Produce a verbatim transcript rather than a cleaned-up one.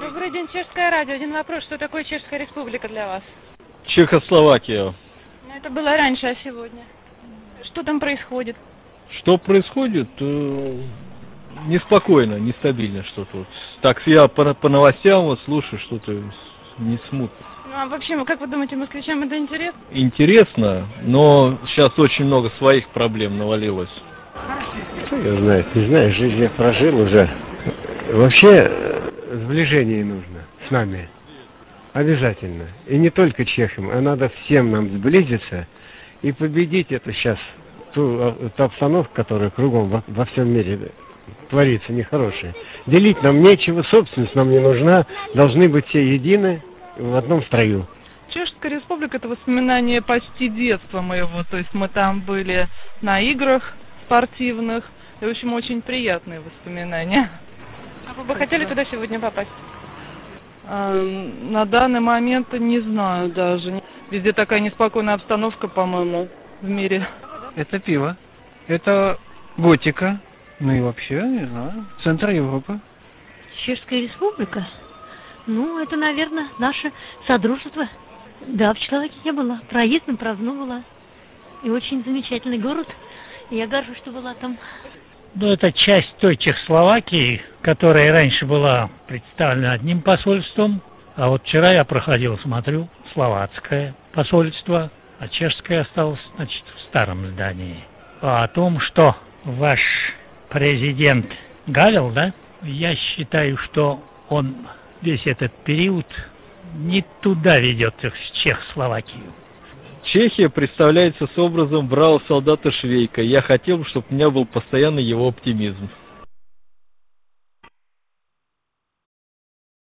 Добрый день, Чешское радио. Один вопрос. Что такое Чешская Республика для вас? Чехословакия. Ну, это было раньше, а сегодня? Что там происходит? Что происходит? Э, неспокойно, нестабильно что-то. Вот. Так, я по, по новостям вот слушаю, что-то не смутно. Ну, а вообще, как вы думаете, москвичам это интересно? Интересно, но сейчас очень много своих проблем навалилось. Что я знаю, не знаю, жизнь я прожил уже. Вообще, сближение нужно с нами. Обязательно. И не только чехам, а надо всем нам сблизиться и победить это сейчас, ту, ту обстановку, которая кругом во, во всем мире творится, нехорошая. Делить нам нечего, собственность нам не нужна, должны быть все едины в одном строю. Чешская Республика — это воспоминание почти детства моего, то есть мы там были на играх спортивных, и, в общем, очень приятные воспоминания. А вы бы хотели туда сегодня попасть? А, на данный момент не знаю даже. Везде такая неспокойная обстановка, по-моему, в мире. Это пиво, это готика, ну и вообще, не знаю, центр Европы. Чешская Республика? Ну, это, наверное, наше содружество. Да, в Чехословакии была, проездом праздновала. И очень замечательный город. Я горжусь, что была там. Ну, это часть той Чехословакии, которая раньше была представлена одним посольством, а вот вчера я проходил, смотрю, словацкое посольство, а чешское осталось, значит, в старом здании. А о том, что ваш президент Гавел, да, я считаю, что он весь этот период не туда ведет их, в Чехословакию. Чехия представляется с образом бравого солдата Швейка. Я хотел бы, чтобы у меня был постоянно его оптимизм.